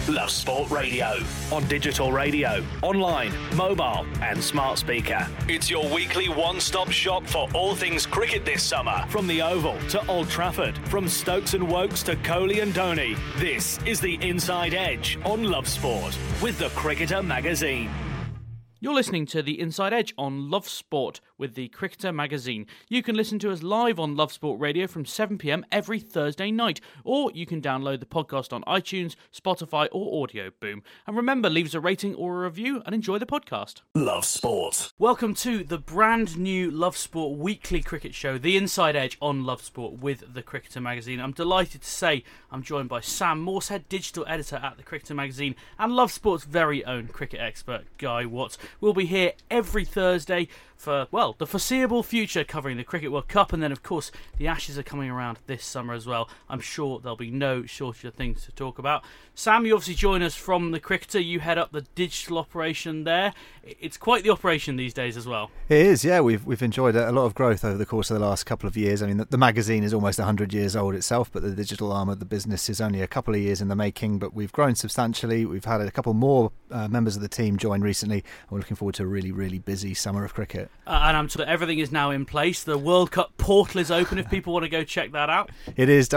Love Sport Radio. On digital radio, online, mobile and smart speaker. It's your weekly one-stop shop for all things cricket this summer. From the Oval to Old Trafford, from Stokes and Wokes to Kohli and Dhoni. This is the Inside Edge on Love Sport with the Cricketer magazine. You're listening to The Inside Edge on Love Sport with the Cricketer magazine. You can listen to us live on Love Sport Radio from 7pm every Thursday night, or you can download the podcast on iTunes, Spotify or Audio Boom. And remember, leave us a rating or a review and enjoy the podcast. Love Sport. Welcome to the brand new Love Sport weekly cricket show, The Inside Edge on Love Sport with the Cricketer magazine. I'm delighted to say I'm joined by Sam Morshead, digital editor at the Cricketer magazine, and Love Sport's very own cricket expert, Guy Watts. We'll be here every Thursday for, well, the foreseeable future, covering the Cricket World Cup, and then of course the Ashes are coming around this summer as well. I'm sure there'll be no shortage of things to talk about. Sam, you obviously join us from the Cricketer. You head up the digital operation there. It's quite the operation these days as well. It is, yeah. We've enjoyed a lot of growth over the course of the last couple of years. I mean, the magazine is almost 100 years old itself, but the digital arm of the business is only a couple of years in the making, but we've grown substantially. We've had a couple more members of the team join recently, and we're looking forward to a really, really busy summer of cricket. And I'm told that everything is now in place. The World Cup portal is open if people want to go check that out. It is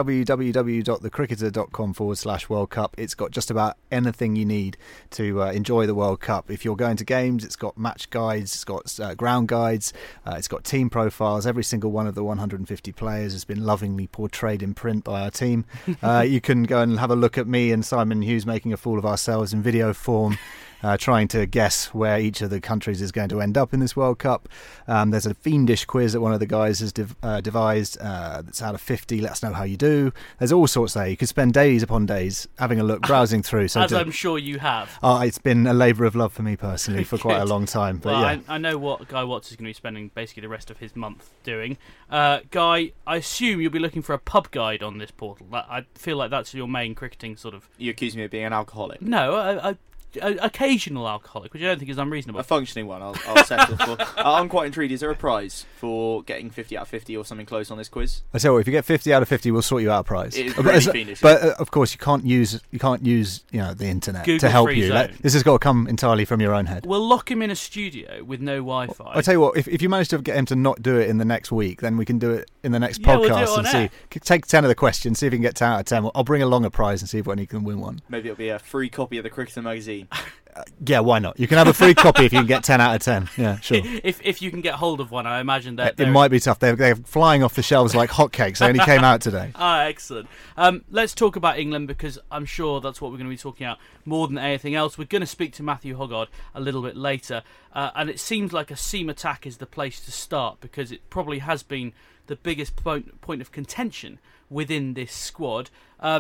www.thecricketer.com/World Cup. It's got just about anything you need to enjoy the World Cup. If you're going to games, it's got match guides, it's got ground guides, it's got team profiles. Every single one of the 150 players has been lovingly portrayed in print by our team. You can go and have a look at me and Simon Hughes making a fool of ourselves in video form. Trying to guess where each of the countries is going to end up in this World Cup. There's a fiendish quiz that one of the guys has devised that's out of 50. Let us know how you do. There's all sorts there. You could spend days upon days having a look, browsing through. So As I'm sure you have. It's been a labour of love for me personally for quite a long time. But well, yeah. I know what Guy Watts is going to be spending basically the rest of his month doing. Guy, I assume you'll be looking for a pub guide on this portal. I feel like that's your main cricketing sort of... You accuse me of being an alcoholic? No, occasional alcoholic, which I don't think is unreasonable. A functioning one, I'll settle for. I'm quite intrigued. Is there a prize for getting 50 out of 50 or something close on this quiz? I tell you what, if you get 50 out of 50, we'll sort you out a prize. It is really fiendish. But of course, you can't use the internet Google to help free you. zone. This has got to come entirely from your own head. We'll lock him in a studio with no Wi-Fi. I'll tell you what, if you manage to get him to not do it in the next week, then we can do it in the next Yeah, we'll do podcast it on and air. see. Take 10 of the questions, see if you can get 10 out of 10. I'll bring along a prize and see if any can win one. Maybe it'll be a free copy of the Cricketer magazine. Yeah, why not? You can have a free copy if you can get 10 out of 10. Yeah, sure. If you can get hold of one, I imagine that It might be tough. They're flying off the shelves like hotcakes. They only came out today. Excellent. Let's talk about England, because I'm sure that's what we're going to be talking about more than anything else. We're going to speak to Matthew Hoggard a little bit later, and it seems like a seam attack is the place to start, because it probably has been the biggest point of contention within this squad.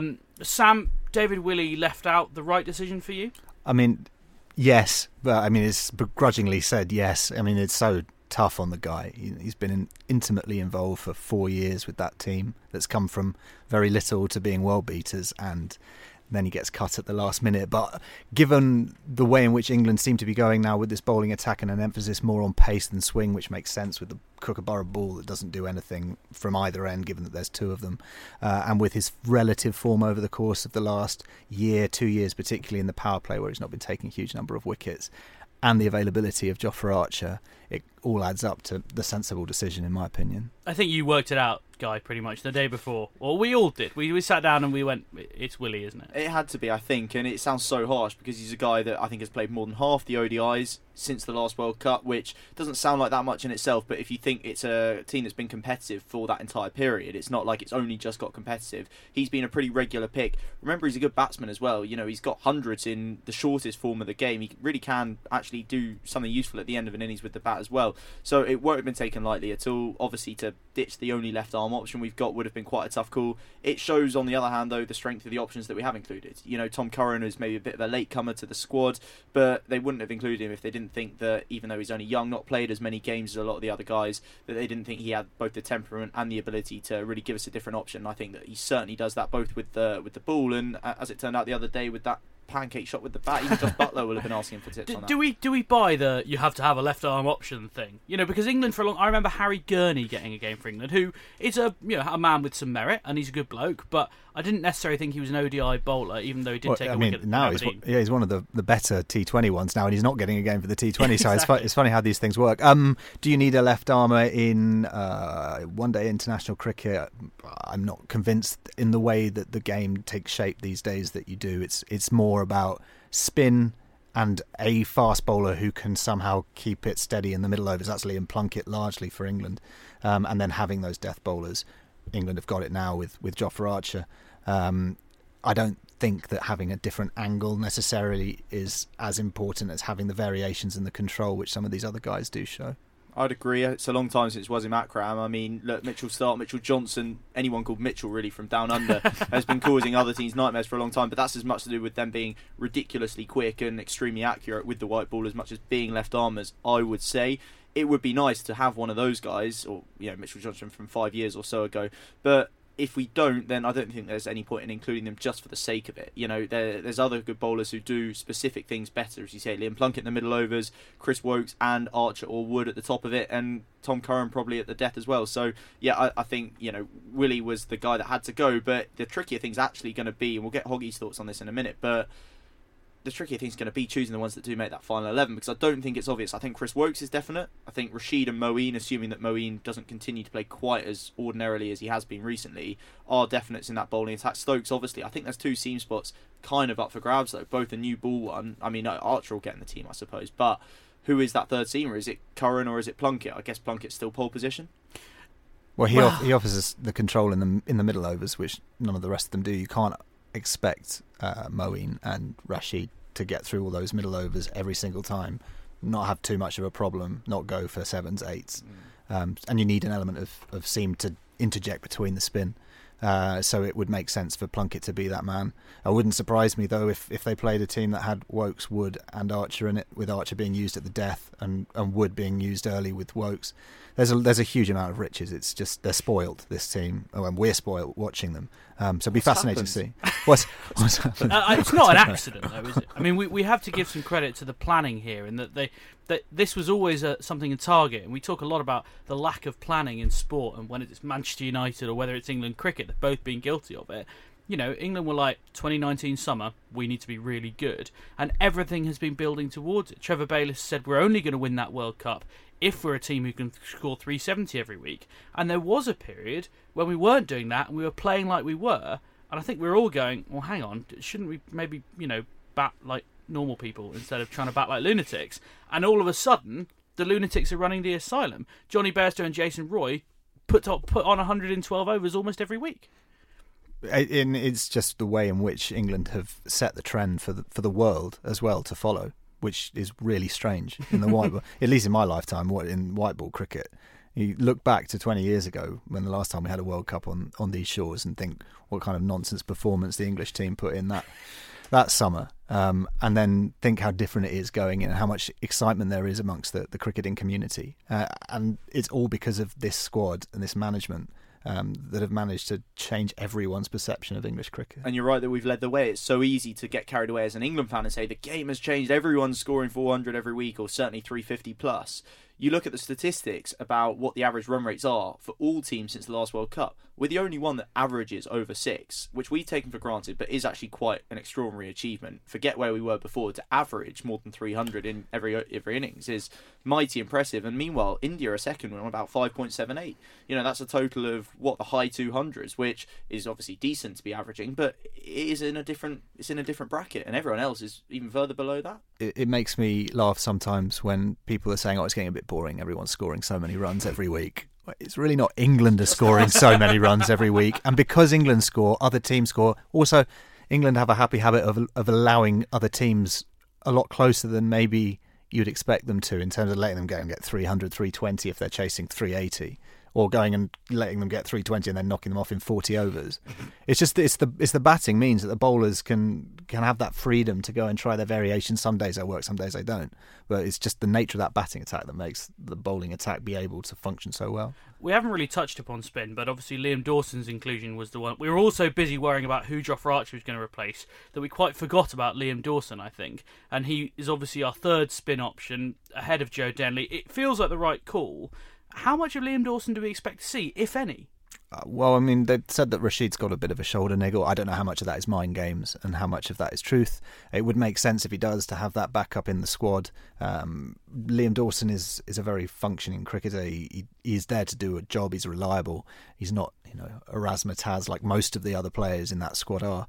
Sam, David Willey left out, the right decision for you? I mean, yes, but I mean, it's begrudgingly said yes. I mean, it's so tough on the guy. He's been intimately involved for 4 years with that team that's come from very little to being world beaters, and then he gets cut at the last minute. But given the way in which England seem to be going now with this bowling attack and an emphasis more on pace than swing, which makes sense with the Kookaburra ball that doesn't do anything from either end, given that there's two of them, and with his relative form over the course of the last year, 2 years, particularly in the power play where he's not been taking a huge number of wickets, and the availability of Jofra Archer, it all adds up to the sensible decision, in my opinion. I think you worked it out, Guy, pretty much the day before. Or we all did. We sat down and we went, it's Willey, isn't it? It had to be, I think, and it sounds so harsh because he's a guy that I think has played more than half the ODIs since the last World Cup, which doesn't sound like that much in itself, but if you think it's a team that's been competitive for that entire period, it's not like it's only just got competitive. He's been a pretty regular pick. Remember, he's a good batsman as well. You know, he's got hundreds in the shortest form of the game. He really can actually do something useful at the end of an innings with the bat as well. So it won't have been taken lightly at all. Obviously, to ditch the only left arm option we've got would have been quite a tough call. It shows, on the other hand, though, the strength of the options that we have included. You know, Tom Curran is maybe a bit of a latecomer to the squad, but they wouldn't have included him if they didn't think that, even though he's only young, not played as many games as a lot of the other guys, that they didn't think he had both the temperament and the ability to really give us a different option. I think that he certainly does that, both with the ball and, as it turned out the other day, with that pancake shot with the bat. Even Josh Butler will have been asking for tips on that. Do we buy the you have to have a left arm option thing? Because England for a long, I remember Harry Gurney getting a game for England, who is a man with some merit and he's a good bloke, but I didn't necessarily think he was an ODI bowler, even though he did take a wicket. Now he's one of the better T20 ones now, and he's not getting a game for the T20. So exactly. It's funny how these things work. Do you need a left armer in one-day international cricket? I'm not convinced in the way that the game takes shape these days that you do. It's more about spin and a fast bowler who can somehow keep it steady in the middle overs. That's Liam Plunkett largely for England, and then having those death bowlers. England have got it now with Jofra Archer. I don't think that having a different angle necessarily is as important as having the variations in the control, which some of these other guys do show. I'd agree. It's a long time since Wasim Akram. I mean, look, Mitchell Stark, Mitchell Johnson, anyone called Mitchell really from down under has been causing other teams nightmares for a long time, but that's as much to do with them being ridiculously quick and extremely accurate with the white ball as much as being left armers, I would say. It would be nice to have one of those guys, or Mitchell Johnson from 5 years or so ago, but if we don't, then I don't think there's any point in including them just for the sake of it. There's other good bowlers who do specific things better, as you say. Liam Plunkett in the middle overs, Chris Wokes and Archer or Wood at the top of it, and Tom Curran probably at the death as well. So, yeah, I think, Willie was the guy that had to go, but the trickier thing's actually going to be, and we'll get Hoggy's thoughts on this in a minute, but the trickier thing's going to be choosing the ones that do make that final 11, because I don't think it's obvious. I think Chris Wokes is definite. I think Rashid and Moeen, assuming that Moeen doesn't continue to play quite as ordinarily as he has been recently, are definites in that bowling attack. Stokes, obviously. I think there's two seam spots kind of up for grabs, though. Both a new ball one. I mean, Archer will get in the team, I suppose. But who is that third seamer? Is it Curran or is it Plunkett? I guess Plunkett's still pole position. Well, he offers us the control in the middle overs, which none of the rest of them do. You can't expect Moeen and Rashid to get through all those middle overs every single time, not have too much of a problem, not go for 7s, 8s. And you need an element of seam to interject between the spin. So it would make sense for Plunkett to be that man. It wouldn't surprise me, though, if they played a team that had Wokes, Wood and Archer in it, with Archer being used at the death and Wood being used early with Wokes. There's a huge amount of riches. It's just they're spoiled, this team, and we're spoiled watching them. So it'd be fascinating to see. What's happened? It's not an accident, though, is it? I mean, we have to give some credit to the planning here, in that that this was always something in target, and we talk a lot about the lack of planning in sport, and when it's Manchester United or whether it's England cricket, they've both been guilty of it. England were like, 2019 summer, we need to be really good, and everything has been building towards it. Trevor Bayliss said we're only going to win that World Cup if we're a team who can score 370 every week. And there was a period when we weren't doing that and we were playing like we were. And I think we were all going, well, hang on, shouldn't we maybe, bat like normal people instead of trying to bat like lunatics? And all of a sudden, the lunatics are running the asylum. Johnny Bairstow and Jason Roy put on 112 overs almost every week. It's just the way in which England have set the trend for the world as well to follow, which is really strange in the white ball, at least in my lifetime, in white ball cricket. You look back to 20 years ago when the last time we had a World Cup on these shores and think what kind of nonsense performance the English team put in that summer, and then think how different it is going in and how much excitement there is amongst the cricketing community. And it's all because of this squad and this management that have managed to change everyone's perception of English cricket. And you're right that we've led the way. It's so easy to get carried away as an England fan and say the game has changed, everyone's scoring 400 every week or certainly 350 plus. You look at the statistics about what the average run rates are for all teams since the last World Cup. We're the only one that averages over 6, which we've taken for granted, but is actually quite an extraordinary achievement. Forget where we were before. To average more than 300 in every innings is mighty impressive. And meanwhile, India are second on about 5.78. That's a total of the high 200s, which is obviously decent to be averaging, but it is in a different bracket, and everyone else is even further below that. It makes me laugh sometimes when people are saying, "Oh, it's getting a bit boring. Everyone's scoring so many runs every week." It's really not. England are scoring so many runs every week, and because England score, other teams score. Also, England have a happy habit of allowing other teams a lot closer than maybe you'd expect them to, in terms of letting them go and get 300, 320 if they're chasing 380, or going and letting them get 320 and then knocking them off in 40 overs. It's the batting means that the bowlers can have that freedom to go and try their variations. Some days they work, some days they don't. But it's just the nature of that batting attack that makes the bowling attack be able to function so well. We haven't really touched upon spin, but obviously Liam Dawson's inclusion was the one. We were all so busy worrying about who Jofra Archer was going to replace that we quite forgot about Liam Dawson, I think. And he is obviously our third spin option ahead of Joe Denley. It feels like the right call. How much of Liam Dawson do we expect to see, if any? Well, I mean, they said that Rashid's got a bit of a shoulder niggle. I don't know how much of that is mind games and how much of that is truth. It would make sense if he does to have that backup in the squad. Liam Dawson is a very functioning cricketer. He's there to do a job. He's reliable. He's not, a razzmatazz like most of the other players in that squad are.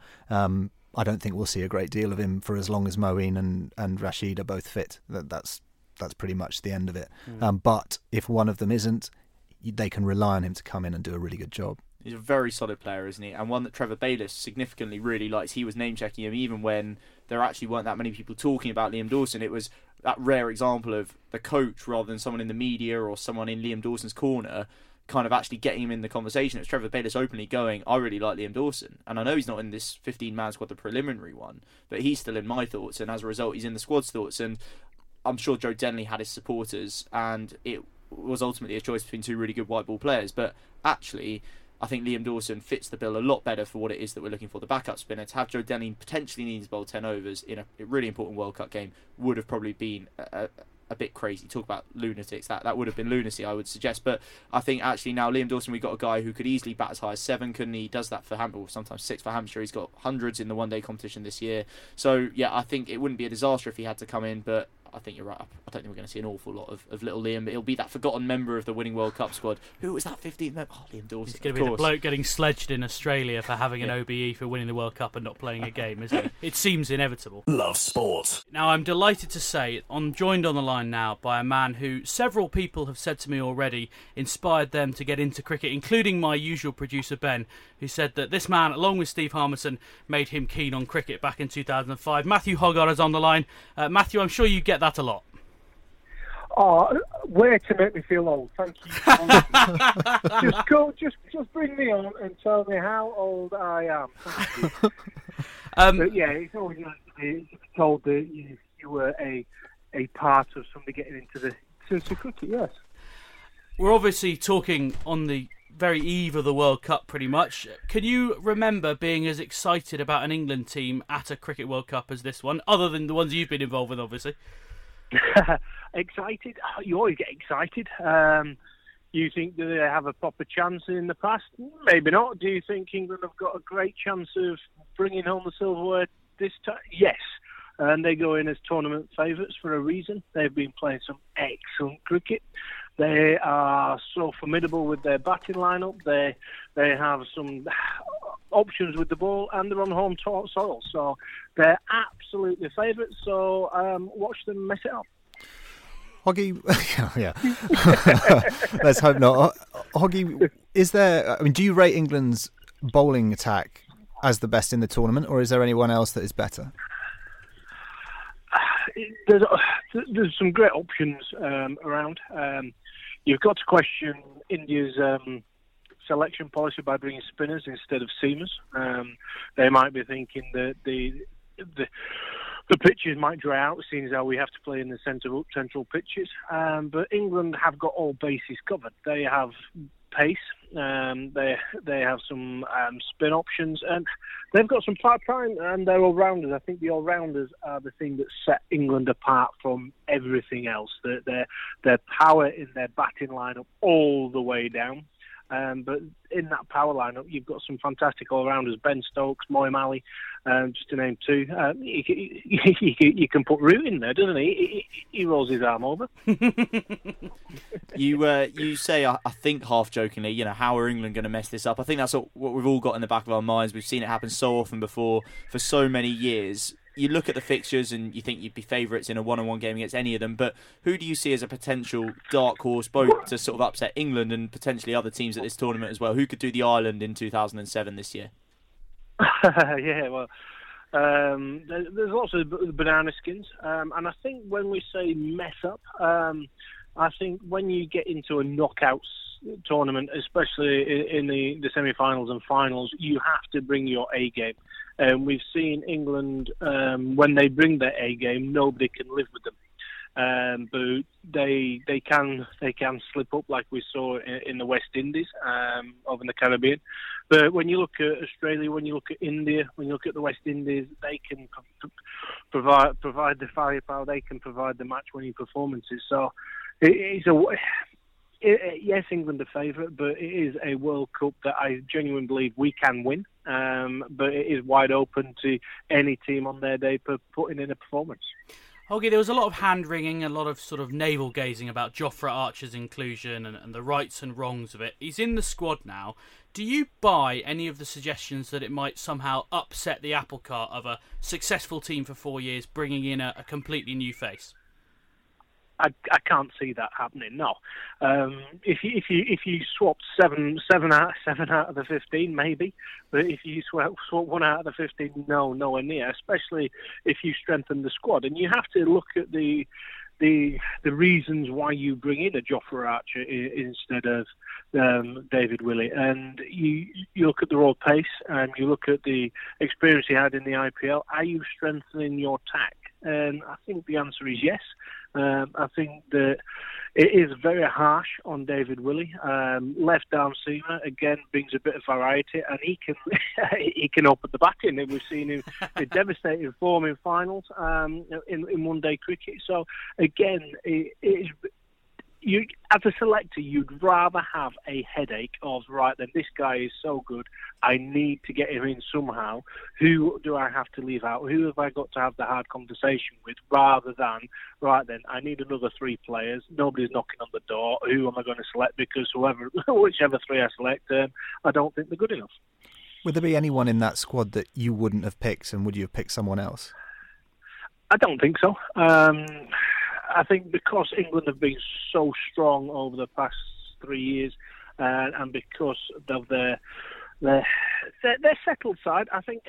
I don't think we'll see a great deal of him for as long as Moeen and Rashid are both fit. That's pretty much the end of it. But if one of them isn't, they can rely on him to come in and do a really good job. He's a very solid player, isn't he? And one that Trevor Bayliss significantly really likes. He was name-checking him even when there actually weren't that many people talking about Liam Dawson. It was that rare example of the coach rather than someone in the media or someone in Liam Dawson's corner kind of actually getting him in the conversation. It was Trevor Bayliss openly going, I really like Liam Dawson. And I know he's not in this 15-man squad, the preliminary one, but he's still in my thoughts. And as a result, he's in the squad's thoughts. And I'm sure Joe Denley had his supporters, and it was ultimately a choice between two really good white ball players. But actually, I think Liam Dawson fits the bill a lot better for what it is that we're looking for. The backup spinner, to have Joe Denley potentially needs bowl 10 overs in a really important World Cup game would have probably been a bit crazy. Talk about lunatics, that would have been lunacy, I would suggest. But I think actually now Liam Dawson, we've got a guy who could easily bat as high as 7, couldn't he? He does that for Hampshire, sometimes 6 for Hampshire. He's got hundreds in the one-day competition this year. So yeah, I think it wouldn't be a disaster if he had to come in, but I think you're right. I don't think we're going to see an awful lot of little Liam, but he'll be that forgotten member of the winning World Cup squad. Who was that 15th member? Oh, Liam Dawson. He's going to be the bloke getting sledged in Australia for having an OBE for winning the World Cup and not playing a game, isn't it? It seems inevitable. Love sport. Now, I'm delighted to say I'm joined on the line now by a man who several people have said to me already inspired them to get into cricket, including my usual producer Ben, who said that this man, along with Steve Harmison, made him keen on cricket back in 2005. Matthew Hoggard is on the line. Matthew, I'm sure you get that a lot. Oh, way to make me feel old. Thank you. Just bring me on and tell me how old I am. Thank you. But yeah, it's always nice to be told that you were a part of somebody getting into cricket. Yes. We're obviously talking on the very eve of the World Cup, pretty much. Can you remember being as excited about an England team at a Cricket World Cup as this one, other than the ones you've been involved with, obviously? Excited? Oh, you always get excited. You think that they have a proper chance in the past? Maybe not. Do you think England have got a great chance of bringing home the silverware this time? Yes. And they go in as tournament favourites for a reason. They've been playing some excellent cricket. They are so formidable with their batting lineup. They have some options with the ball, and they're on home soil. So they're absolutely favourites. So watch them mess it up. Hoggy, yeah. Let's hope not. Hoggy, do you rate England's bowling attack as the best in the tournament, or is there anyone else that is better? There's some great options around. You've got to question India's selection policy by bringing spinners instead of seamers. They might be thinking that the pitches might dry out, seeing as how we have to play in the central pitches. But England have got all bases covered. They have pace. They have some spin options, and they've got some part-time, and they're all-rounders. I think the all-rounders are the thing that set England apart from everything else. Their power in their batting lineup all the way down. But in that power lineup, you've got some fantastic all-rounders: Ben Stokes, Moeen Ali, just to name two. You can put Root in there, doesn't he? He rolls his arm over. You say, I think half jokingly, how are England going to mess this up? I think that's what we've all got in the back of our minds. We've seen it happen so often before for so many years. You look at the fixtures and you think you'd be favourites in a one-on-one game against any of them, but who do you see as a potential dark horse, both to sort of upset England and potentially other teams at this tournament as well? Who could do the Ireland in 2007 this year? Yeah, well, there's lots of banana skins, and I think when we say mess up, I think when you get into a knockout tournament, especially in the semi-finals and finals, you have to bring your A game. We've seen England, when they bring their A game, nobody can live with them. But they can slip up like we saw in the West Indies over in the Caribbean. But when you look at Australia, when you look at India, when you look at the West Indies, they can provide the firepower. They can provide the match-winning performances. So yes, England are favourite, but it is a World Cup that I genuinely believe we can win. But it is wide open to any team on their day for putting in a performance. Okay, there was a lot of hand-wringing, a lot of sort of navel-gazing about Jofra Archer's inclusion and the rights and wrongs of it. He's in the squad now. Do you buy any of the suggestions that it might somehow upset the apple cart of a successful team for 4 years, bringing in a completely new face? I can't see that happening. No, if you swapped seven out of the 15, maybe, but if you swap one out of the 15, nowhere near. Especially if you strengthen the squad, and you have to look at the reasons why you bring in a Jofra Archer instead of David Willey, and you look at the raw pace, and you look at the experience he had in the IPL. Are you strengthening your attack? And I think the answer is yes. I think that it is very harsh on David Willey. Left arm seamer again brings a bit of variety, and he can open the batting. And we've seen him in devastating form in finals in one-day cricket. So again, it is. You, as a selector, you'd rather have a headache of, right then, this guy is so good, I need to get him in somehow. Who do I have to leave out? Who have I got to have the hard conversation with? Rather than, right then, I need another 3 players. Nobody's knocking on the door. Who am I going to select? Because whichever 3 I select, I don't think they're good enough. Would there be anyone in that squad that you wouldn't have picked, and would you have picked someone else? I don't think so. I think because England have been so strong over the past 3 years, and because of their settled side, I think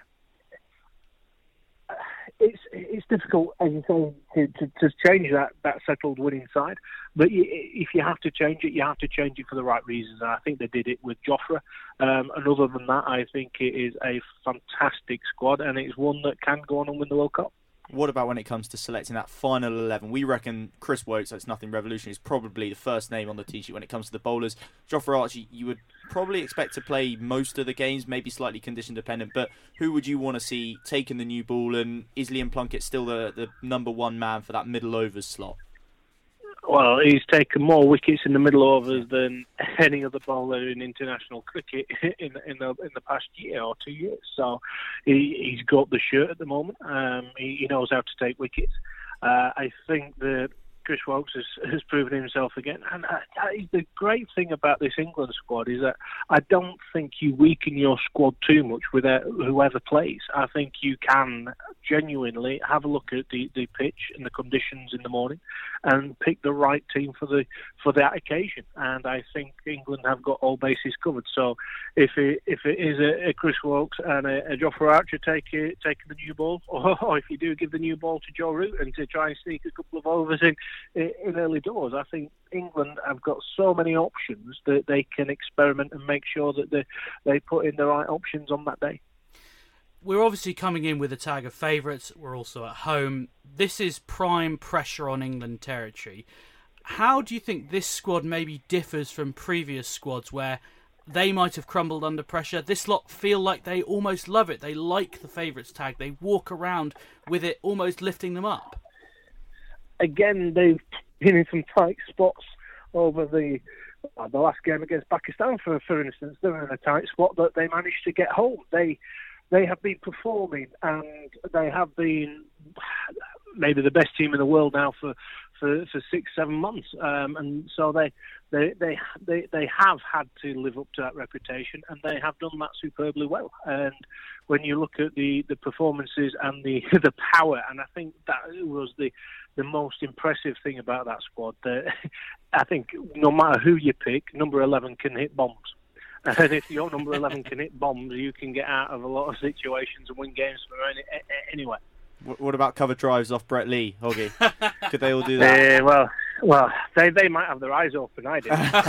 it's difficult, as you say, to change that settled winning side. But if you have to change it, you have to change it for the right reasons. And I think they did it with Jofra. And other than that, I think it is a fantastic squad, and it's one that can go on and win the World Cup. What about when it comes to selecting that final 11? We reckon Chris Woakes, that's nothing revolutionary, is probably the first name on the T-sheet when it comes to the bowlers. Jofra Archer, you would probably expect to play most of the games, maybe slightly condition dependent, but who would you want to see taking the new ball, and is Liam Plunkett still the number one man for that middle overs slot? Well, he's taken more wickets in the middle overs than any other bowler in international cricket in the past year or 2 years. So he's got the shirt at the moment. He knows how to take wickets. I think that Chris Woakes has proven himself again. And the great thing about this England squad is that I don't think you weaken your squad too much with whoever plays. I think you can genuinely have a look at the pitch and the conditions in the morning and pick the right team for that occasion. And I think England have got all bases covered. So if it is a Chris Woakes and a Jofra Archer taking the new ball, or if you do give the new ball to Joe Root and to try and sneak a couple of overs in early doors, I think England have got so many options that they can experiment and make sure that they put in the right options on that day. We're obviously coming in with a tag of favourites. We're also at home. This is prime pressure on England territory. How do you think this squad maybe differs from previous squads where they might have crumbled under pressure? This lot feel like they almost love it. They like the favourites tag. They walk around with it almost lifting them up. Again, they've been in some tight spots over the last game against Pakistan, for instance. They were in a tight spot that they managed to get home. They have been performing, and they have been maybe the best team in the world now for 6-7 months, and so they have had to live up to that reputation, and they have done that superbly well. And when you look at the performances and the power, and I think that was the most impressive thing about that squad. I think no matter who you pick, number 11 can hit bombs. And if your number 11 can hit bombs, you can get out of a lot of situations and win games from anywhere. What about cover drives off Brett Lee, Hoggy? Could they all do that? Well, Well, they might have their eyes open. I did.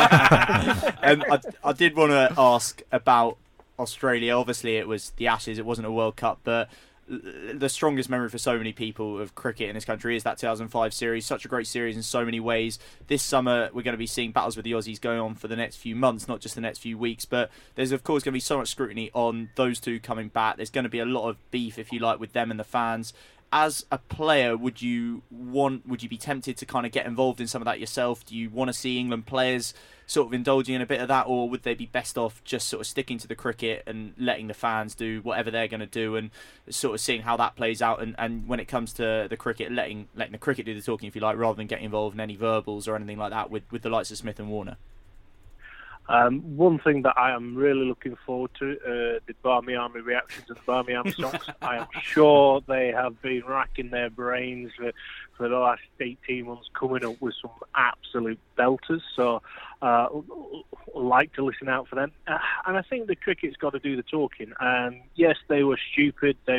I did want to ask about Australia. Obviously, it was the Ashes. It wasn't a World Cup, but the strongest memory for so many people of cricket in this country is that 2005 series. Such a great series in so many ways. This summer, we're going to be seeing battles with the Aussies going on for the next few months, not just the next few weeks. But there's, of course, going to be so much scrutiny on those two coming back. There's going to be a lot of beef, if you like, with them and the fans. As a player, would you be tempted to kind of get involved in some of that yourself? Do you want to see England players sort of indulging in a bit of that, or would they be best off just sort of sticking to the cricket and letting the fans do whatever they're going to do and sort of seeing how that plays out? And when it comes to the cricket, letting the cricket do the talking, if you like, rather than getting involved in any verbals or anything like that with the likes of Smith and Warner? One thing that I am really looking forward to, the Barmy Army reactions to the Barmy Army songs. I am sure they have been racking their brains for the last 18 months, coming up with some absolute belters. So like to listen out for them. And I think the cricket's got to do the talking. Yes, they were stupid. They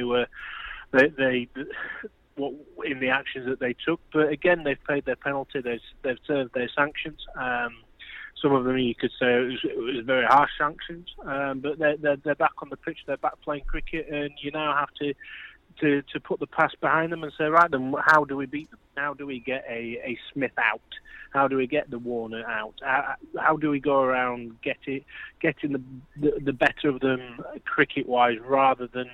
in the actions that they took. But again, they've paid their penalty. They've served their sanctions. Some of them you could say it was very harsh sanctions, but they're back on the pitch, they're back playing cricket, and you now have to put the past behind them and say, right then, how do we beat them? How do we get a Smith out? How do we get the Warner out? How do we go around getting the better of them cricket-wise, rather than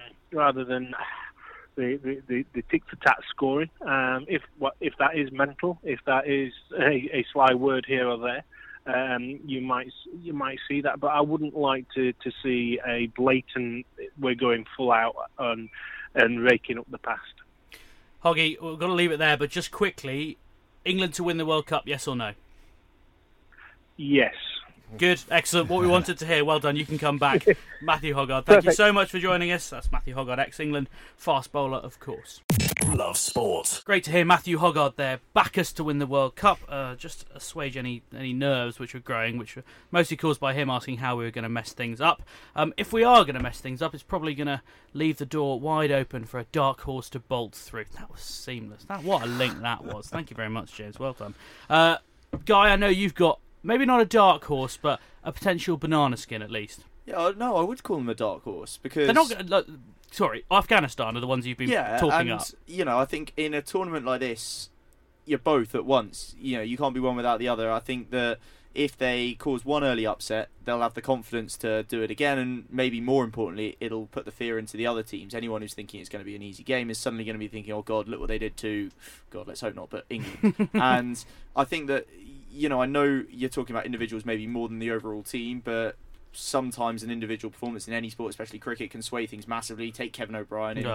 the tic-for-tat scoring? If that is mental, if that is a sly word here or there. You might see that, but I wouldn't like to see a blatant we're going full out and raking up the past. Hoggy, we've got to leave it there, but just quickly, England to win the World Cup, yes or no? Yes. Good, excellent. What we wanted to hear. Well done. You can come back. Matthew Hoggard, thank you so much for joining us. That's Matthew Hoggard, ex-England fast bowler, of course. Love sport. Great to hear Matthew Hoggard there. Back us to win the World Cup. Just assuage any nerves which were growing, which were mostly caused by him asking how we were going to mess things up. If we are going to mess things up, it's probably going to leave the door wide open for a dark horse to bolt through. That was seamless. What a link that was. Thank you very much, James. Well done. Guy, I know you've got maybe not a dark horse, but a potential banana skin at least. Yeah, no, I would call them a dark horse because they're not. Sorry, Afghanistan are the ones you've been talking up. I think in a tournament like this, you're both at once. You can't be one without the other. I think that if they cause one early upset, they'll have the confidence to do it again, and maybe more importantly, it'll put the fear into the other teams. Anyone who's thinking it's going to be an easy game is suddenly going to be thinking, oh God, look what they did to, God, let's hope not, but England. And I think that, I know you're talking about individuals maybe more than the overall team, but sometimes an individual performance in any sport, especially cricket, can sway things massively. Take Kevin O'Brien in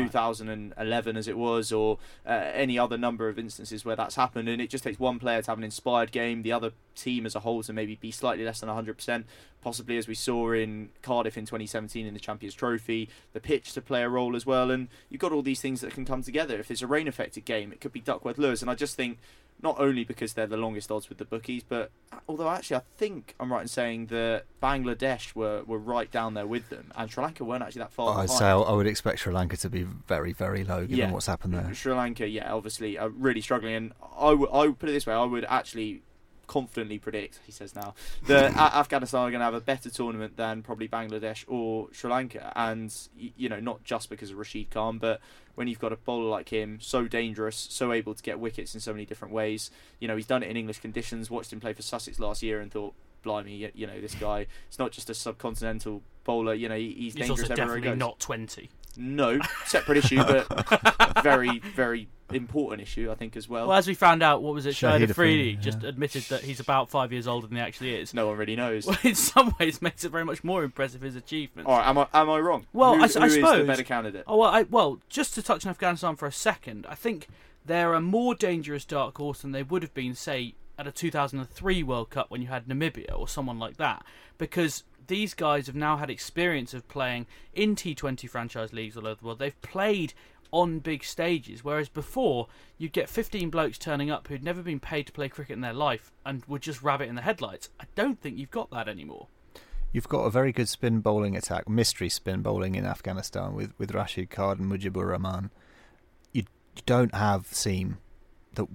2011 as it was, or any other number of instances where that's happened, and it just takes one player to have an inspired game, the other team as a whole to maybe be slightly less than 100%, possibly as we saw in Cardiff in 2017 in the Champions Trophy, the pitch to play a role as well, and you've got all these things that can come together. If it's a rain affected game, it could be Duckworth-Lewis, and I just think not only because they're the longest odds with the bookies, but although actually I think I'm right in saying that Bangladesh were right down there with them, and Sri Lanka weren't actually that far behind. I'd say I would expect Sri Lanka to be very, very low given what's happened there. Sri Lanka, obviously really struggling, and I would put it this way, I would actually confidently predict, he says now, that Afghanistan are going to have a better tournament than probably Bangladesh or Sri Lanka, and not just because of Rashid Khan, but when you've got a bowler like him, so dangerous, so able to get wickets in so many different ways. He's done it in English conditions, watched him play for Sussex last year and thought, blimey, this guy, it's not just a subcontinental bowler, he's dangerous also everywhere he goes. Definitely not 20. No, separate issue, but very, very important issue, I think, as well. Well, as we found out, what was it? Shahid Afridi just admitted that he's about 5 years older than he actually is. No one really knows. Well, in some ways, makes it very much more impressive, his achievements. All right, am I wrong? Well, who I suppose is the better candidate? Well, just to touch on Afghanistan for a second, I think they're a more dangerous dark horse than they would have been, say, at a 2003 World Cup when you had Namibia or someone like that, because these guys have now had experience of playing in T20 franchise leagues all over the world. They've played on big stages, whereas before you'd get 15 blokes turning up who'd never been paid to play cricket in their life and would just rabbit in the headlights. I don't think you've got that anymore. You've got a very good spin bowling attack, mystery spin bowling in Afghanistan with Rashid Khan and Mujibur Rahman. You don't have Seam that will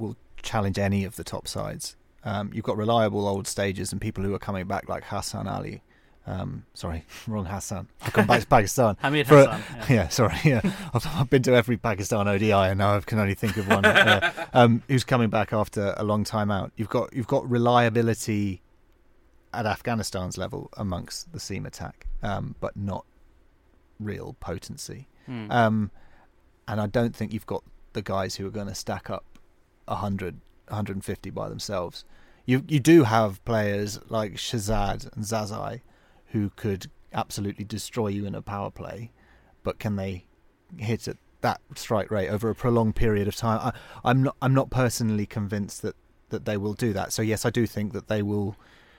challenge any of the top sides. You've got reliable old stagers and people who are coming back like Hassan Ali. Sorry, wrong Hassan. I've gone back to Pakistan. Hamid Hassan. Yeah, sorry. Yeah, I've been to every Pakistan ODI and now I can only think of one. Who's coming back after a long time out? You've got reliability at Afghanistan's level amongst the seam attack, but not real potency. And I don't think you've got the guys who are going to stack up 100, 150 by themselves. You do have players like Shazad and Zazai who could absolutely destroy you in a power play, but can they hit at that strike rate over a prolonged period of time? I'm not personally convinced that they will do that. So yes, I do think that they will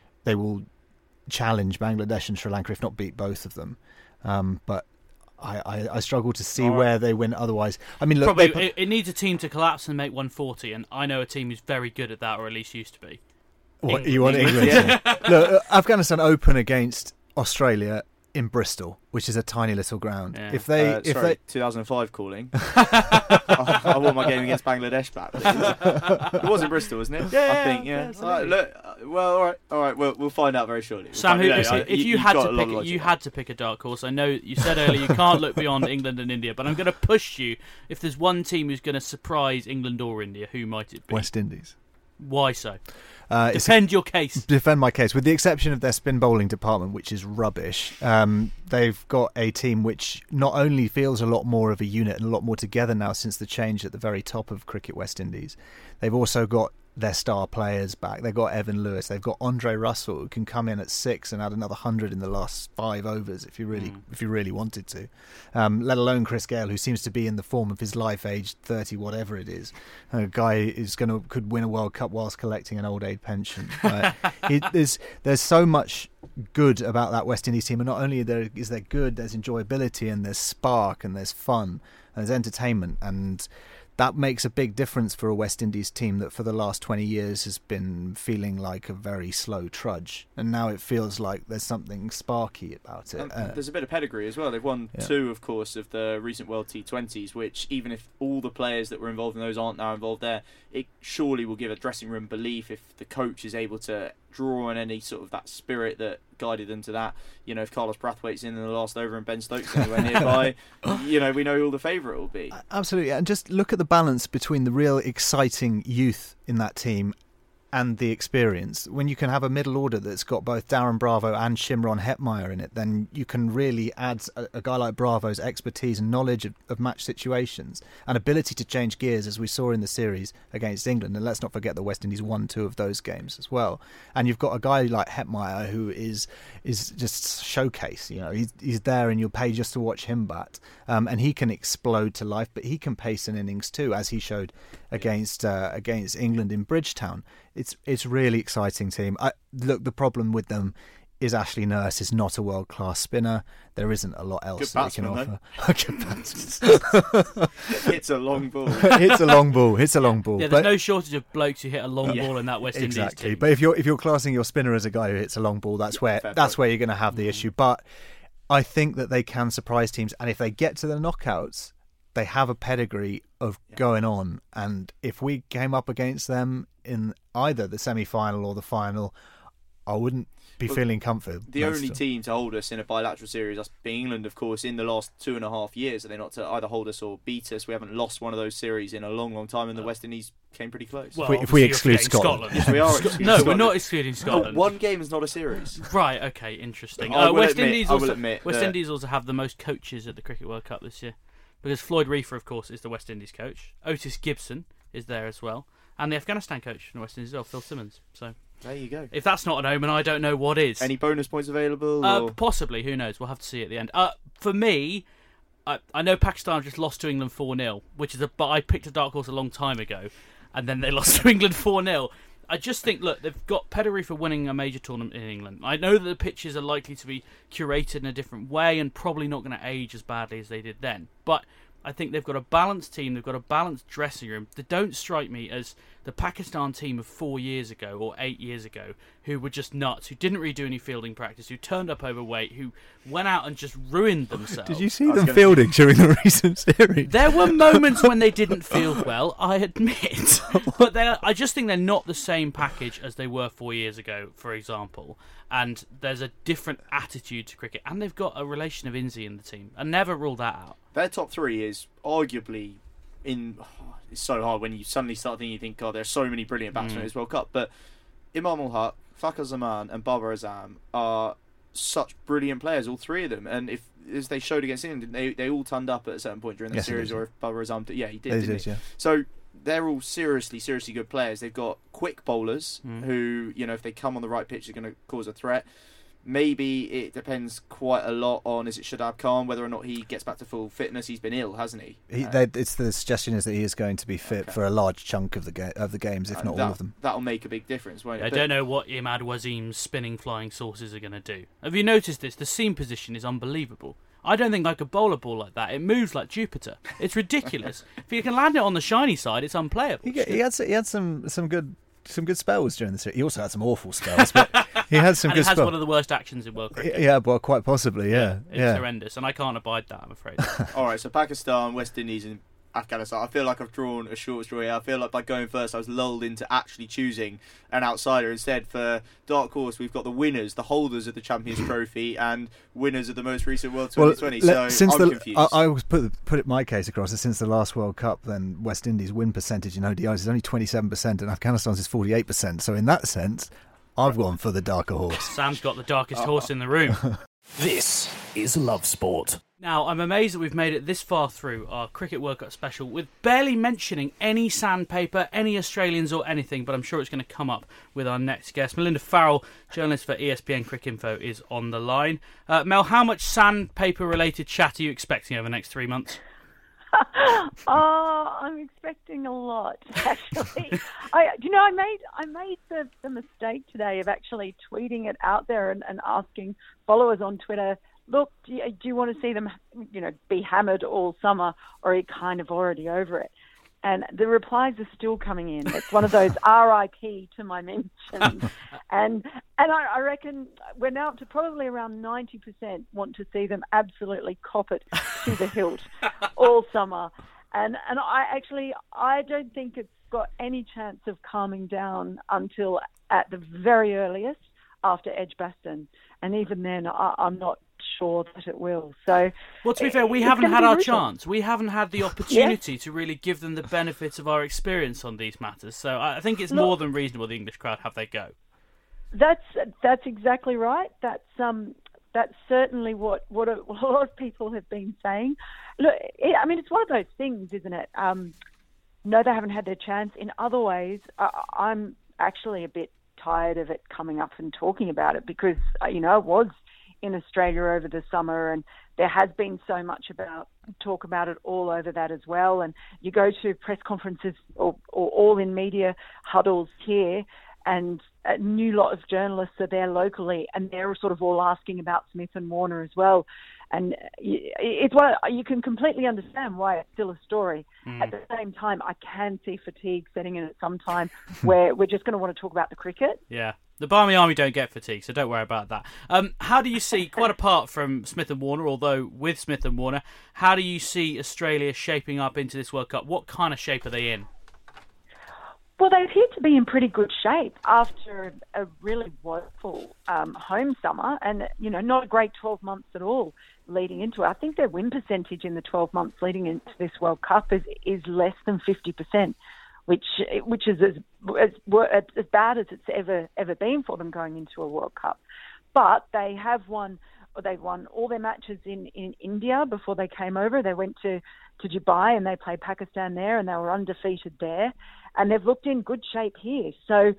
challenge Bangladesh and Sri Lanka, if not beat both of them. But I struggle to see where they win otherwise. I mean, look, probably it needs a team to collapse and make 140, and I know a team who's very good at that, or at least used to be. What you want, England? Yeah. Look, Afghanistan open against Australia in Bristol, which is a tiny little ground. Yeah. If they 2005 calling. I want my game against Bangladesh back, please. It was in Bristol, wasn't it? Yeah, I think. Yeah. Look, all right. We'll find out very shortly. Sam, if you had to pick a dark horse, I know you said earlier you can't look beyond England and India, but I'm going to push you. If there's one team who's going to surprise England or India, who might it be? West Indies. Why so? Defend your case. Defend my case. With the exception of their spin bowling department, which is rubbish, they've got a team which not only feels a lot more of a unit and a lot more together now since the change at the very top of Cricket West Indies. They've also got their star players back. They've got Evan Lewis. They've got Andre Russell, who can come in at 6 and add another 100 in the last 5 overs if you really wanted to. Let alone Chris Gale, who seems to be in the form of his life, aged 30, whatever it is. A guy who's could win a World Cup whilst collecting an old age pension. There's so much good about that West Indies team, and not only is there good, there's enjoyability and there's spark and there's fun and there's entertainment, and that makes a big difference for a West Indies team that for the last 20 years has been feeling like a very slow trudge. And now it feels like there's something sparky about it. There's a bit of pedigree as well. They've won 2, of course, of the recent World T20s, which even if all the players that were involved in those aren't now involved there, it surely will give a dressing room belief if the coach is able to draw on any sort of that spirit that guided them to that. You know, if Carlos Brathwaite's in the last over and Ben Stokes anywhere nearby, we know who the favourite will be. Absolutely, and just look at the balance between the real exciting youth in that team and the experience. When you can have a middle order that's got both Darren Bravo and Shimron Hetmeyer in it, then you can really add a guy like Bravo's expertise and knowledge of match situations and ability to change gears, as we saw in the series against England. And let's not forget the West Indies won 2 of those games as well. And you've got a guy like Hetmeyer who is just showcase. You know, he's there and you'll pay just to watch him bat. And he can explode to life, but he can pace an innings too, as he showed against England in Bridgetown. It's really exciting team. Look, the problem with them is Ashley Nurse is not a world-class spinner. There isn't a lot else that he can offer. It's a long ball. It's a long ball. Yeah, there's no shortage of blokes who hit a long ball in that West Indies team. Exactly. But if you're classing your spinner as a guy who hits a long ball, that's where you're going to have the issue. But I think that they can surprise teams, and if they get to the knockouts, they have a pedigree of going on. And if we came up against them in either the semi-final or the final, I wouldn't be feeling comfortable. The only team to hold us in a bilateral series, us being England, of course, in the last 2.5 years, are they not to either hold us or beat us? We haven't lost one of those series in a long, long time, and the West Indies came pretty close. Well, if we exclude Scotland. Yes, we are excluding Scotland. We're not excluding Scotland. One game is not a series. Right, okay, interesting. West Indies also have the most coaches at the Cricket World Cup this year, because Floyd Reefer, of course, is the West Indies coach. Otis Gibson is there as well. And the Afghanistan coach from the West Indies as well, Phil Simmons. So there you go. If that's not an omen, I don't know what is. Any bonus points available? Possibly, who knows? We'll have to see at the end. For me, I know Pakistan just lost to England 4-0, but I picked a dark horse a long time ago, and then they lost to England 4-0. I just think, look, they've got pedigree for winning a major tournament in England. I know that the pitches are likely to be curated in a different way and probably not going to age as badly as they did then. But I think they've got a balanced team. They've got a balanced dressing room. They don't strike me as the Pakistan team of 4 years ago or 8 years ago, who were just nuts, who didn't really do any fielding practice, who turned up overweight, who went out and just ruined themselves. Did you see them fielding during the recent series? There were moments when they didn't field well, I admit. But I just think they're not the same package as they were 4 years ago, for example. And there's a different attitude to cricket. And they've got a relation of Inzi in the team. I never rule that out. Their top three is arguably it's so hard when you suddenly start thinking, you think, God, there are so many brilliant batsmen in this World Cup. But Imam ul Haq, Fakhar Zaman and Babar Azam are such brilliant players, all three of them. And as they showed against England, they all turned up at a certain point during the series, or if Babar Azam did, he did, didn't he? Yeah. So they're all seriously good players. They've got quick bowlers who, if they come on the right pitch, are going to cause a threat. Maybe it depends quite a lot on, is it Shadab Khan, whether or not he gets back to full fitness. He's been ill, hasn't he? It's the suggestion is that he is going to be fit for a large chunk of the games, if not all of them. That'll make a big difference, won't it? I don't know what Imad Wasim's spinning flying saucers are going to do. Have you noticed this? The seam position is unbelievable. I don't think I could bowl a ball like that. It moves like Jupiter. It's ridiculous. If you can land it on the shiny side, it's unplayable. He had some good spells during the series. He also had some awful spells, but he had some good spells. He has one of the worst actions in world cricket. Yeah, well, quite possibly, yeah. It's horrendous, and I can't abide that, I'm afraid. All right, so Pakistan, West Indies and Afghanistan. I feel like I've drawn a short straw here. I feel like by going first, I was lulled into actually choosing an outsider. Instead, for Dark Horse, we've got the winners, the holders of the Champions Trophy, and winners of the most recent World 2020. I'm confused. I always put my case across that since the last World Cup, then West Indies' win percentage in ODIs is only 27%, and Afghanistan's is 48%. So in that sense, I've gone for the darker horse. Sam's got the darkest horse in the room. This is Love Sport. Now, I'm amazed that we've made it this far through our Cricket World Cup special with barely mentioning any sandpaper, any Australians or anything, but I'm sure it's going to come up with our next guest. Melinda Farrell, journalist for ESPN Cricinfo, is on the line. Mel, how much sandpaper-related chat are you expecting over the next 3 months? I'm expecting a lot, actually. I made the mistake today of actually tweeting it out there and asking followers on Twitter, look, do you want to see them, be hammered all summer, or are you kind of already over it? And the replies are still coming in. It's one of those RIP to my mentions. and I reckon we're now up to probably around 90% want to see them absolutely cop it to the hilt all summer. And I don't think it's got any chance of calming down until at the very earliest after Edgbaston. And even then, I'm not sure that it will. So, well, to be fair, we haven't had our chance. We haven't had the opportunity to really give them the benefit of our experience on these matters. So I think it's more than reasonable the English crowd have their go. That's exactly right. That's certainly what a lot of people have been saying. Look, it's one of those things, isn't it? No, they haven't had their chance. In other ways, I'm actually a bit tired of it coming up and talking about it because, it was in Australia over the summer, and there has been so much talk about it all over that as well. And you go to press conferences or all in media huddles here, and a new lot of journalists are there locally, and they're sort of all asking about Smith and Warner as well. And it's you can completely understand why it's still a story. At the same time, I can see fatigue setting in at some time where we're just going to want to talk about the cricket. Yeah. The Barmy Army don't get fatigue, so don't worry about that. How do you see, quite apart from Smith and Warner, although with Smith and Warner, how do you see Australia shaping up into this World Cup? What kind of shape are they in? Well, they appear to be in pretty good shape after a really woeful home summer and, not a great 12 months at all leading into it. I think their win percentage in the 12 months leading into this World Cup is less than 50%, which is as bad as it's ever been for them going into a World Cup. But they've won all their matches in India before they came over. They went to Dubai and they played Pakistan there, and they were undefeated there. And they've looked in good shape here. So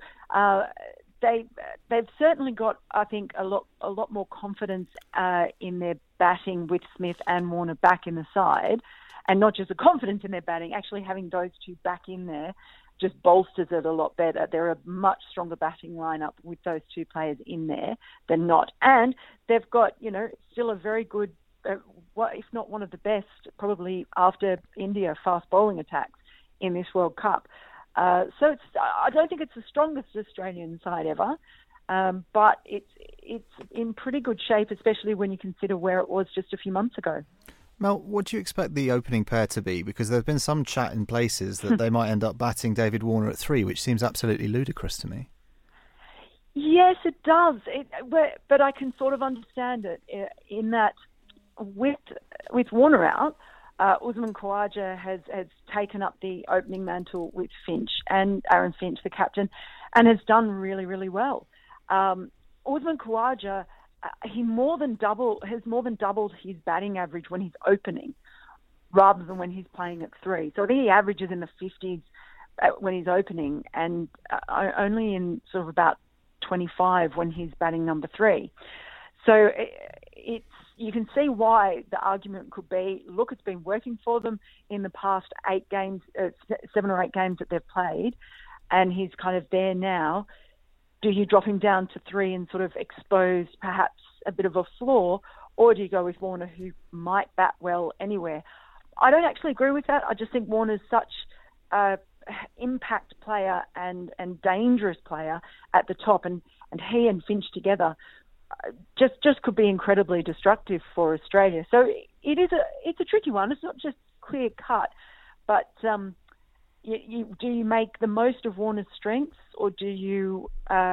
they've certainly got, I think, a lot more confidence in their batting with Smith and Warner back in the side, and not just the confidence in their batting. Actually, having those two back in there just bolsters it a lot better. They're a much stronger batting lineup with those two players in there than not. And they've got, still a very good if not one of the best, probably after India, fast bowling attacks in this World Cup. I don't think it's the strongest Australian side ever, but it's in pretty good shape, especially when you consider where it was just a few months ago. Mel, what do you expect the opening pair to be? Because there's been some chat in places that they might end up batting David Warner at 3, which seems absolutely ludicrous to me. Yes, it does. But I can sort of understand it in that with Warner out, Usman Khawaja has taken up the opening mantle with Finch, and Aaron Finch, the captain, and has done really, really well. Usman Khawaja, he has more than doubled his batting average when he's opening, rather than when he's playing at 3. So I think he averages in the 50s when he's opening, and only in sort of about 25 when he's batting number 3. So you can see why the argument could be, look, it's been working for them in the past 7 or 8 games that they've played, and he's kind of there now. Do you drop him down to 3 and sort of expose perhaps a bit of a flaw, or do you go with Warner, who might bat well anywhere? I don't actually agree with that. I just think Warner's such an impact player and dangerous player at the top, and he and Finch together just could be incredibly destructive for Australia. So it's a tricky one. It's not just clear cut, but do you make the most of Warner's strengths, or do you,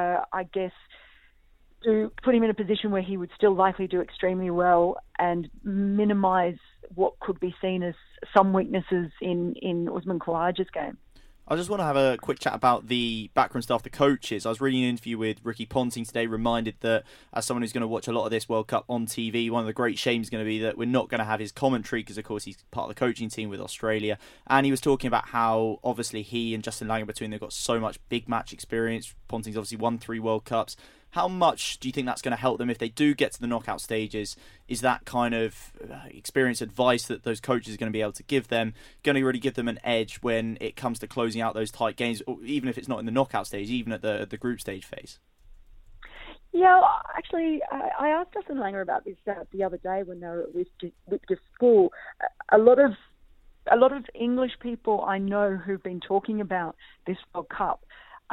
put him in a position where he would still likely do extremely well and minimise what could be seen as some weaknesses in Usman Khawaja's game? I just want to have a quick chat about the background staff, the coaches. I was reading an interview with Ricky Ponting today, reminded that as someone who's going to watch a lot of this World Cup on TV, one of the great shames is going to be that we're not going to have his commentary because, of course, he's part of the coaching team with Australia. And he was talking about how, obviously, he and Justin Langer between, they've got so much big match experience. Ponting's obviously won 3 World Cups. How much do you think that's going to help them if they do get to the knockout stages? Is that kind of experience advice that those coaches are going to be able to give them, going to really give them an edge when it comes to closing out those tight games, or even if it's not in the knockout stage, even at the group stage phase? Yeah, actually, I asked Justin Langer about this the other day when they were at Whitgift School. A lot of English people I know who've been talking about this World Cup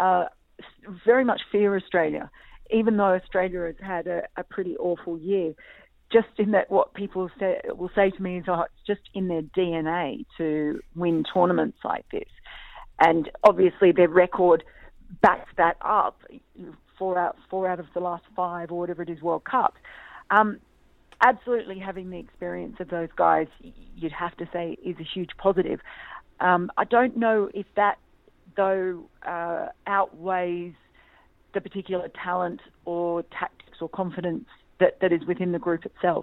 very much fear Australia, even though Australia has had a pretty awful year. Just in that what people will say to me is, it's just in their DNA to win tournaments like this. And obviously their record backs that up, 4 out of the last 5 or whatever it is World Cups. Absolutely having the experience of those guys, you'd have to say, is a huge positive. I don't know if that, though, outweighs the particular talent or tactics or confidence that is within the group itself.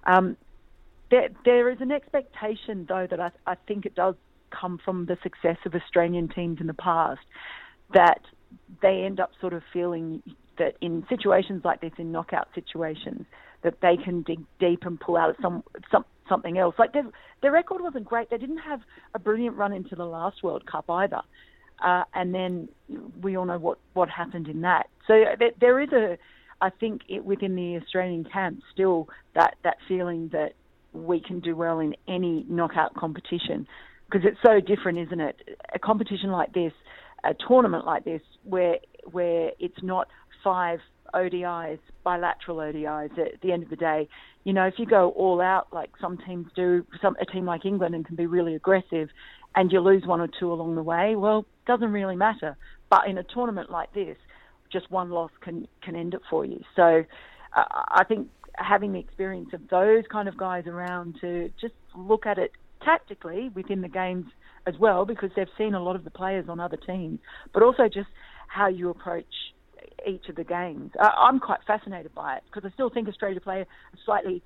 There is an expectation, though, that I think it does come from the success of Australian teams in the past, that they end up sort of feeling that in situations like this, in knockout situations, that they can dig deep and pull out something else. Like their record wasn't great. They didn't have a brilliant run into the last World Cup either. And then we all know what happened in that. So there is I think within the Australian camp still that feeling that we can do well in any knockout competition, because it's so different, isn't it? A competition like this, a tournament like this, where it's not 5 ODIs, bilateral ODIs at the end of the day. You know, if you go all out like some teams do, a team like England, and can be really aggressive, and you lose 1 or 2 along the way, well, it doesn't really matter. But in a tournament like this, just one loss can end it for you. So I think having the experience of those kind of guys around to just look at it tactically within the games as well, because they've seen a lot of the players on other teams, but also just how you approach each of the games. I'm quite fascinated by it, because I still think Australia play a slightly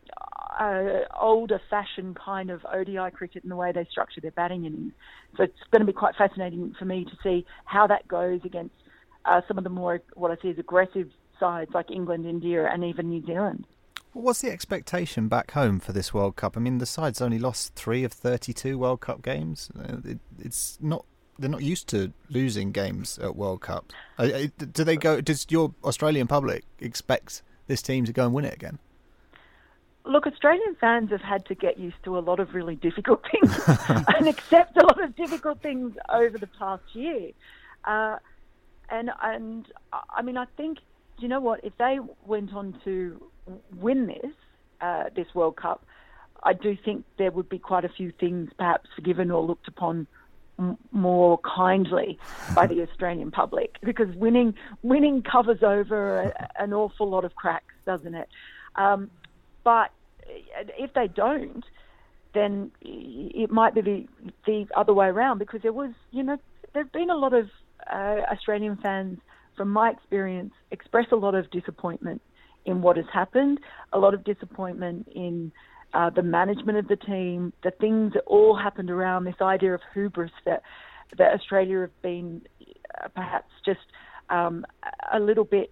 older-fashioned kind of ODI cricket in the way they structure their batting innings. So it's going to be quite fascinating for me to see how that goes against some of the more, what I see as aggressive sides like England, India, and even New Zealand. What's the expectation back home for this World Cup? I mean, the side's only lost 3 of 32 World Cup games. They're not used to losing games at World Cups. Does your Australian public expect this team to go and win it again? Look, Australian fans have had to get used to a lot of really difficult things and accept a lot of difficult things over the past year. And I mean, I think, you know what, if they went on to win this World Cup, I do think there would be quite a few things perhaps forgiven or looked upon more kindly by the Australian public, because winning covers over an awful lot of cracks, doesn't it? But if they don't, then it might be the other way around, because there's been a lot of Australian fans, from my experience, express a lot of disappointment in what has happened, a lot of disappointment in the management of the team, the things that all happened around this idea of hubris that Australia have been perhaps just a little bit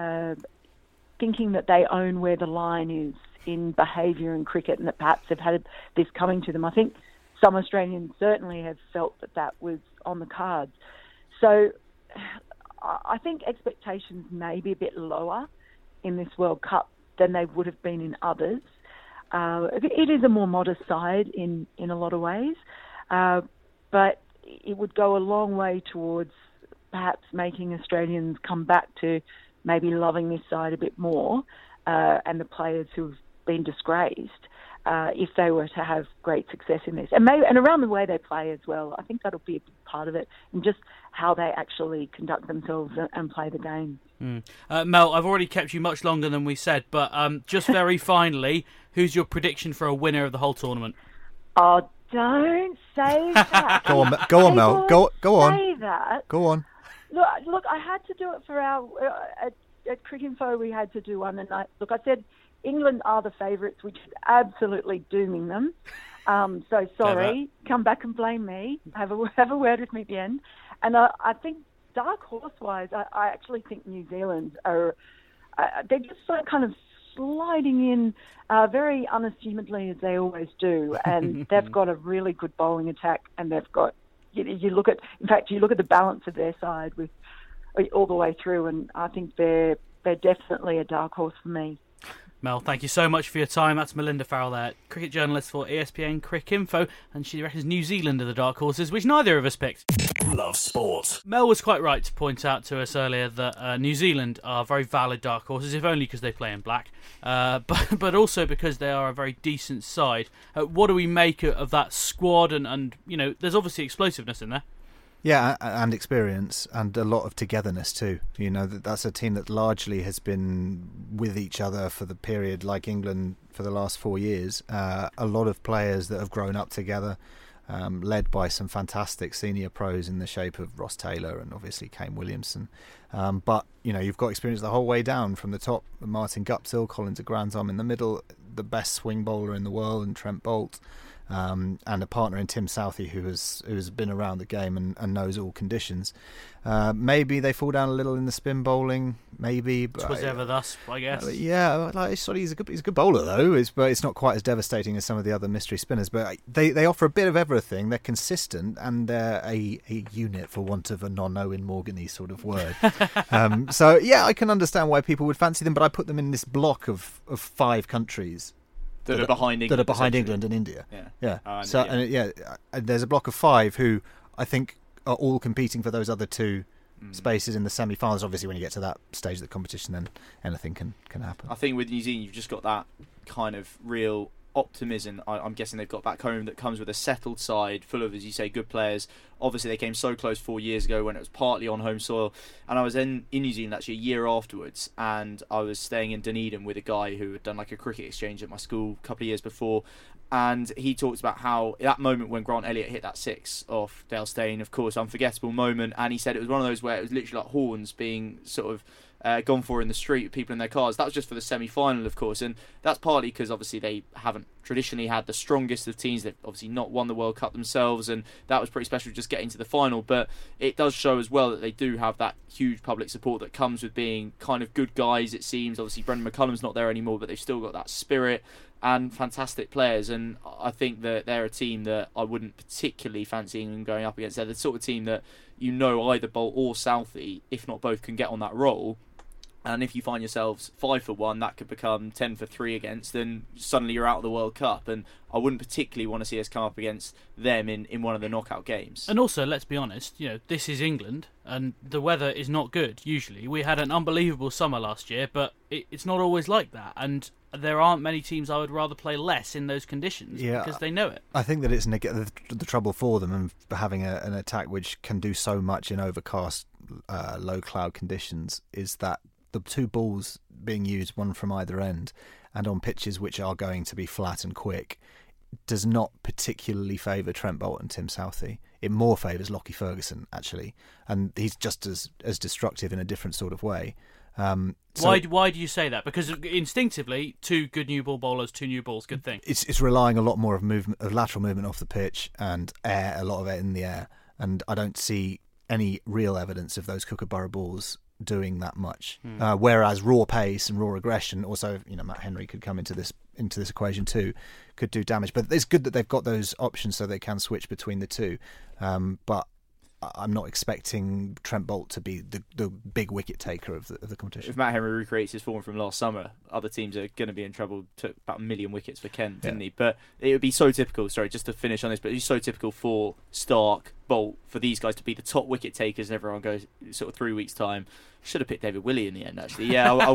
thinking that they own where the line is in behaviour in cricket, and that perhaps have had this coming to them. I think some Australians certainly have felt that was on the cards. So I think expectations may be a bit lower in this World Cup than they would have been in others. It is a more modest side in a lot of ways, but it would go a long way towards perhaps making Australians come back to maybe loving this side a bit more, and the players who've been disgraced, if they were to have great success in this. And around the way they play as well. I think that'll be a big part of it, and just how they actually conduct themselves and play the game. Mel, I've already kept you much longer than we said, but just very finally, who's your prediction for a winner of the whole tournament? Oh, don't say that. Go on, Mel. Go on. Say that. Go on. Look, I had to do it for our at Cricinfo. We had to do one, and I said England are the favourites, which is absolutely dooming them. So sorry, come back and blame me. Have a word with me at the end. And I think dark horse-wise, I actually think New Zealand are they're just so kind of sliding in very unassumedly, as they always do, and they've got a really good bowling attack, and they've got you look at the balance of their side with all the way through, and I think they're definitely a dark horse for me. Mel, thank you so much for your time. That's Melinda Farrell there, cricket journalist for ESPN Cricinfo, and she reckons New Zealand are the dark horses, which neither of us picked. Love sport. Mel was quite right to point out to us earlier that New Zealand are very valid dark horses, if only because they play in black, but also because they are a very decent side. What do we make of that squad? And there's obviously explosiveness in there. Yeah, and experience, and a lot of togetherness too. That's a team that largely has been with each other for the period, like England for the last 4 years. A lot of players that have grown up together, led by some fantastic senior pros in the shape of Ross Taylor and obviously Kane Williamson. But you've got experience the whole way down from the top. Martin Guptill, Colin de Grandhomme in the middle, the best swing bowler in the world, and Trent Boult. And a partner in Tim Southey who has been around the game and knows all conditions. Maybe they fall down a little in the spin bowling, maybe. But it was ever thus, I guess. He's a good bowler though. But it's not quite as devastating as some of the other mystery spinners. But they offer a bit of everything. They're consistent, and they're a unit, for want of a non-Owen Morgan-y sort of word. So I can understand why people would fancy them. But I put them in this block of 5 countries that are behind England and India. And there's a block of 5 who I think are all competing for those other 2 spaces in the semi-finals. Obviously, when you get to that stage of the competition, then anything can happen. I think with New Zealand, you've just got that kind of real optimism. I'm guessing they've got back home that comes with a settled side full of, as you say, good players. Obviously, they came so close 4 years ago when it was partly on home soil, and I was in New Zealand actually a year afterwards, and I was staying in Dunedin with a guy who had done like a cricket exchange at my school a couple of years before, and he talks about how that moment when Grant Elliott hit that 6 off Dale Steyn, of course, unforgettable moment, and he said it was one of those where it was literally like horns being sort of gone for in the street with people in their cars. That was just for the semi-final, of course, and that's partly because obviously they haven't traditionally had the strongest of teams. They've obviously not won the World Cup themselves, and that was pretty special just getting to the final. But it does show as well that they do have that huge public support that comes with being kind of good guys, it seems. Obviously Brendan McCullum's not there anymore, but they've still got that spirit and fantastic players, and I think that they're a team that I wouldn't particularly fancy England going up against. They're the sort of team that either Boult or Southey, if not both, can get on that roll. And if you find yourselves 5 for 1, that could become 10 for 3 against, and suddenly you're out of the World Cup. And I wouldn't particularly want to see us come up against them in one of the knockout games. And also, let's be honest, this is England, and the weather is not good, usually. We had an unbelievable summer last year, but it's not always like that. And there aren't many teams I would rather play less in those conditions because they know it. I think that it's the trouble for them and having an attack which can do so much in overcast, low cloud conditions is that the 2 balls being used, one from either end, and on pitches which are going to be flat and quick, does not particularly favour Trent Boult and Tim Southey. It more favours Lockie Ferguson, actually, and he's just as destructive in a different sort of way. Why do you say that? Because instinctively, 2 good new ball bowlers, 2 new balls, good thing. It's relying a lot more of lateral movement off the pitch and air, a lot of it in the air, and I don't see any real evidence of those Kookaburra balls doing that much. Whereas raw pace and raw aggression, also Matt Henry could come into this equation too, could do damage. But it's good that they've got those options so they can switch between the two. But I'm not expecting Trent Boult to be the big wicket taker of the competition. If Matt Henry recreates his form from last summer, other teams are going to be in trouble. Took about 1 million wickets for Kent, didn't he? But it would be so typical, sorry, just to finish on this, but it'd be so typical for Stark, Boult, for these guys to be the top wicket takers, and everyone goes sort of 3 weeks' time. Should have picked David Willey in the end, actually. Yeah, I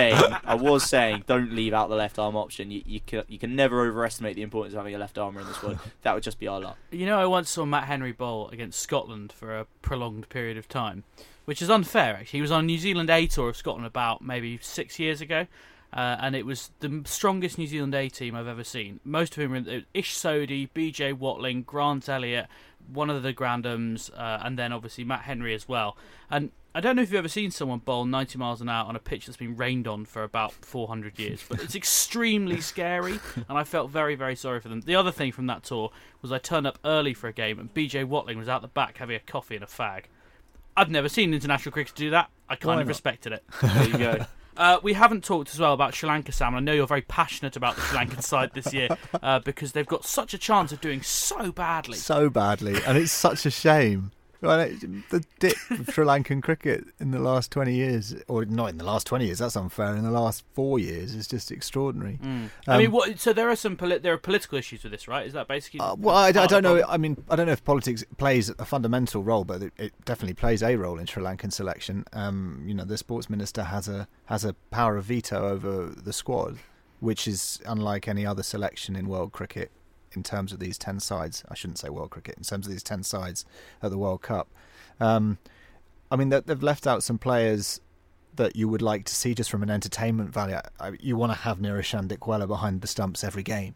was saying, don't leave out the left arm option. You can never overestimate the importance of having a left armer in this squad. That would just be our luck. I once saw Matt Henry bowl against Scotland for a prolonged period of time, which is unfair, actually. He was on New Zealand A tour of Scotland about maybe 6 years ago, and it was the strongest New Zealand A team I've ever seen. Most of whom were Ish Sodhi, BJ Watling, Grant Elliott, one of the Grandhams, and then obviously Matt Henry as well. And I don't know if you've ever seen someone bowl 90 miles an hour on a pitch that's been rained on for about 400 years, but it's extremely scary, and I felt very, very sorry for them. The other thing from that tour was I turned up early for a game, and BJ Watling was out the back having a coffee and a fag. I've never seen international cricket do that. I kind of respected it. There you go. We haven't talked as well about Sri Lanka, Sam. I know you're very passionate about the Sri Lankan side this year because they've got such a chance of doing so badly. So badly, and it's such a shame. Well, the dip of Sri Lankan cricket in the last 20 years, or not in the last 20 years, that's unfair, in the last 4 years is just extraordinary. I mean, so there are there are political issues with this, right? Is that basically... well, I don't know. I mean, I don't know if politics plays a fundamental role, but it definitely plays a role in Sri Lankan selection. The sports minister has a power of veto over the squad, which is unlike any other selection in world cricket. In terms of these 10 sides, I shouldn't say world cricket, in terms of these 10 sides at the World Cup. I mean, they've left out some players that you would like to see just from an entertainment value. You want to have Niroshan Dickwella behind the stumps every game.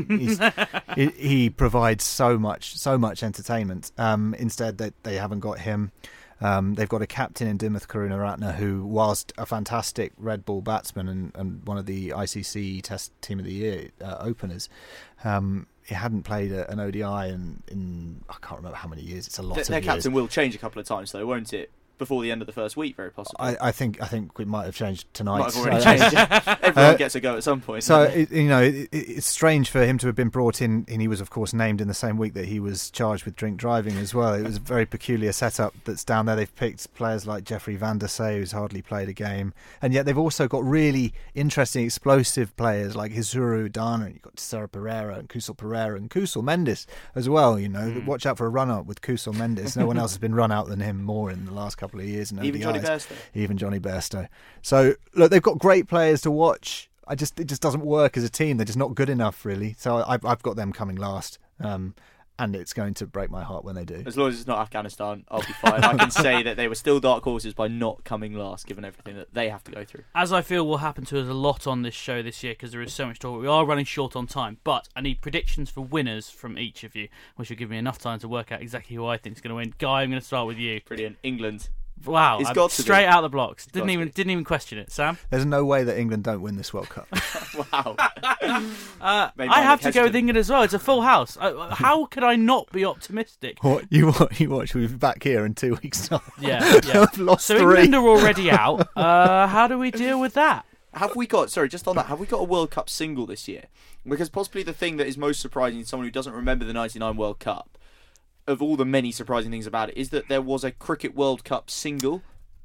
He provides so much entertainment. Instead, they haven't got him. They've got a captain in Dimuth Karunaratne who, whilst a fantastic red ball batsman and one of the ICC Test Team of the Year openers, he hadn't played an ODI in I can't remember how many years. It's a lot of years. Their captain will change a couple of times, though, won't it? Before the end of the first week, very possibly. I think we might have changed tonight. Might have already changed. Everyone gets a go at some point. So it's strange for him to have been brought in, and he was, of course, named in the same week that he was charged with drink driving as well. It was a very peculiar setup that's down there. They've picked players like Jeffrey Van der Sey, who's hardly played a game, and yet they've also got really interesting, explosive players like Hizuru Udana. You've got Sarah Pereira and Kusal Mendes as well. Watch out for a run-out with Kusal Mendes. No one else has been run out than him more in the last couple of years. And even Johnny Bairstow. Even Johnny Bairstow. So, look, they've got great players to watch. It just doesn't work as a team. They're just not good enough, really. So I've got them coming last. And it's going to break my heart when they do. As long as it's not Afghanistan, I'll be fine. I can say that they were still dark horses by not coming last, given everything that they have to go through. As I feel will happen to us a lot on this show this year, because there is so much talk. We are running short on time, but I need predictions for winners from each of you, which will give me enough time to work out exactly who I think is going to win. Guy, I'm going to start with you. Brilliant. England. Wow, straight out of the blocks. Didn't even question it. Sam? There's no way that England don't win this World Cup. Wow. I have to go with England as well. It's a full house. How could I not be optimistic? What you watch? We'll be back here in 2 weeks' time. Yeah. I've lost so 3. England are already out. How do we deal with that? Have we got a World Cup single this year? Because possibly the thing that is most surprising to someone who doesn't remember the 99 World Cup, of all the many surprising things about it, is that there was a Cricket World Cup single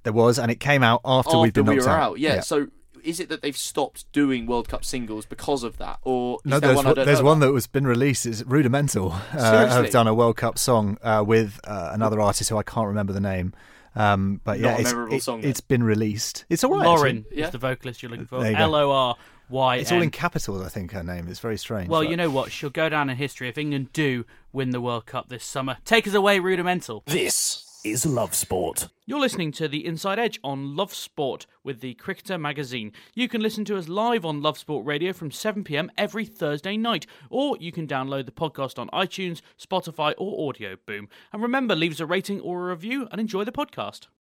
There was, and it came out after we'd been knocked out. Yeah, so is it that they've stopped doing World Cup singles because of that? Or is no, there's one that was been released. It's Rudimental. Have done a World Cup song with another artist who I can't remember the name. But yeah, it's been released. It's all right. Lauren is the vocalist you're looking for. Loryn. It's all in capitals, I think, her name. It's very strange. Well, you know what? She'll go down in history if England do win the World Cup this summer. Take us away, Rudimental. This is Love Sport. You're listening to The Inside Edge on Love Sport with the Cricketer magazine. You can listen to us live on Love Sport Radio from 7 p.m. every Thursday night, or you can download the podcast on iTunes, Spotify or Audio Boom. And remember, leave us a rating or a review and enjoy the podcast.